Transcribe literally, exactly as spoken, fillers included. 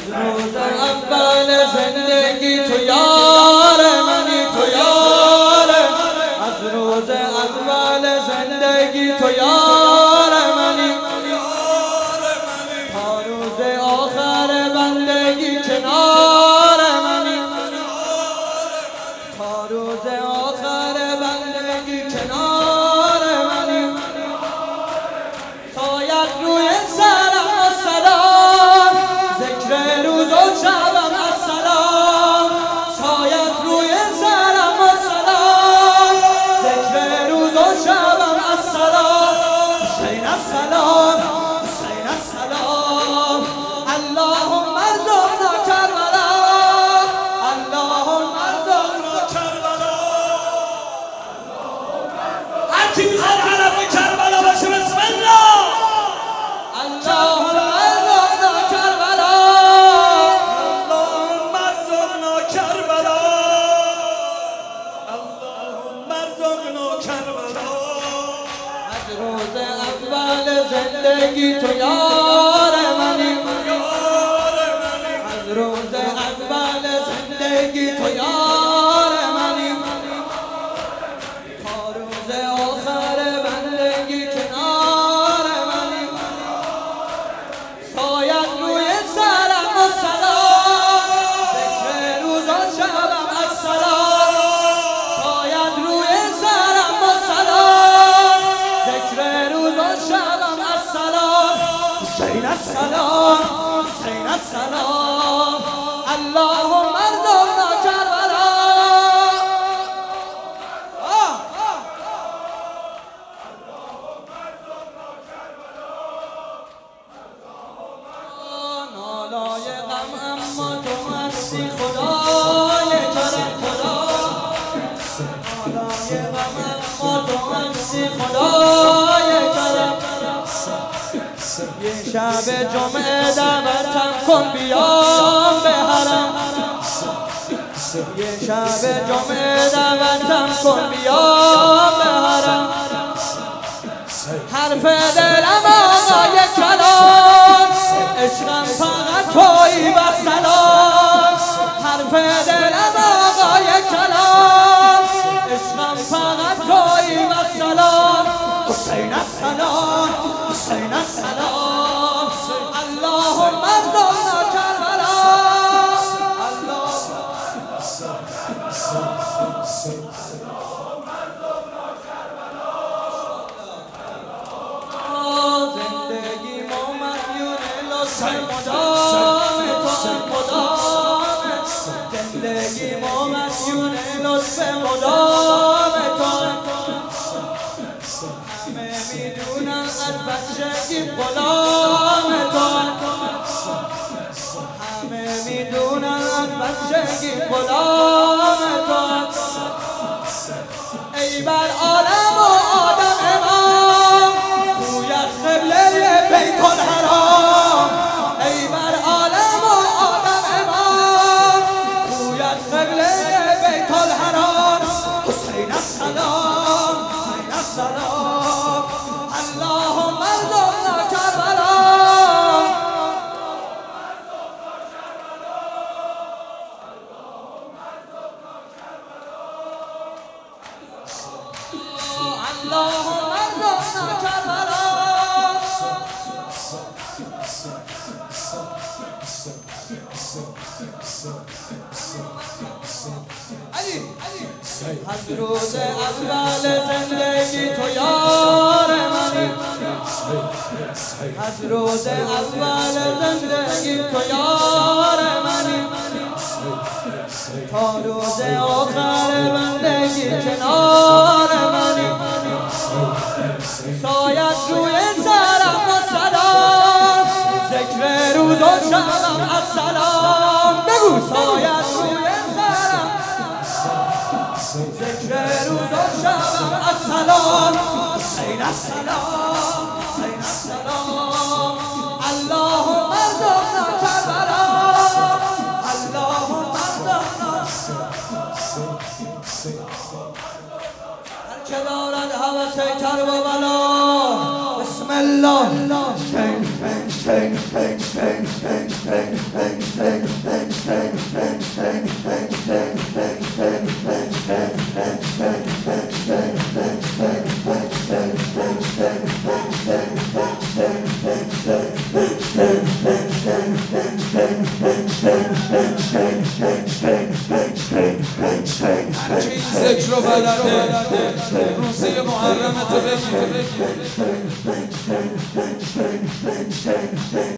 روز اول زندگی تو یار منی، تو یار از روز اول زندگی تو یار منی، تا روز آخر بندگی کنار منی، تا روز آخر بندگی کنار منی. سایت روی سرم السلام، ذکر روز و شبم السلام. سایت روی سرم السلام، ذکر روز و شبم السلام. حسین السلام، حسین السلام. اللهم ارزقنا کربلا، اللهم ارزقنا کربلا. هر کی میخواد علم کربلا باشه بسم الله. اللهم ارزقنا کربلا، اللهم ارزقنا کربلا، اللهم ارزقنا کربلا. از روز اول زندگی تو یار منی، از روز اول زندگی تو یار منی، تا روز آخر بندگی کنار منی. سایت روی سرم السلام، ذکر روز و شبم السلام. سایت روی سرم السلام، ذکر روز و شبم السلام. حسین السلام، حسین السلام. اللهم ارزقنا کربلا. نالای غم اما تو هستی خدای کرم، خدا. نالای غم اما تو هستی خدای کرم. یه شب جمعه دعوتم کن بیام به حرم، یه شب جمعه دعوتم کن بیام به حرم. حرف دلم آقای کلام، عشقم فقط تویی و سلام. حرف دلم آقای کلام، عشقم فقط تویی و سلام. حسین السلام، حسین السلام. اللهم ارزقنا کربلا، زندگی ما مدیون لطف مدام تو، مدام. زندگی ما مدیون لطف مدام تو. همه میدونن از بچگی غلام تو، همه میدونن از بچگی غلام تو. ای بر عالم و آدم امام، رویت قبله بیت الحرام. ای بر عالم و آدم امام، رویت قبله بیت الحرام. حسین السلام، حسین السلام. اللهم ارزقنا کربلا. اللهم ارزقنا کربلا. از روز اول زندگی تو یار منی، از روز اول زندگی تو یار منی، تا روز آخر بندگی کنار منی. سایت روی سرم السلام، ذکر روز و شبم السلام. بگو سایت روی سرم، ذکر روز و شبم السلام. حسین السلام، حسین السلام. اللهم ارزقنا کربلا، اللهم ارزقنا. هر که دارد هوس کربلا، بسم الله. شنگ شنگ شنگ شنگ شنگ شنگ شنگ ذکر و بلده روزه محرمت بگیر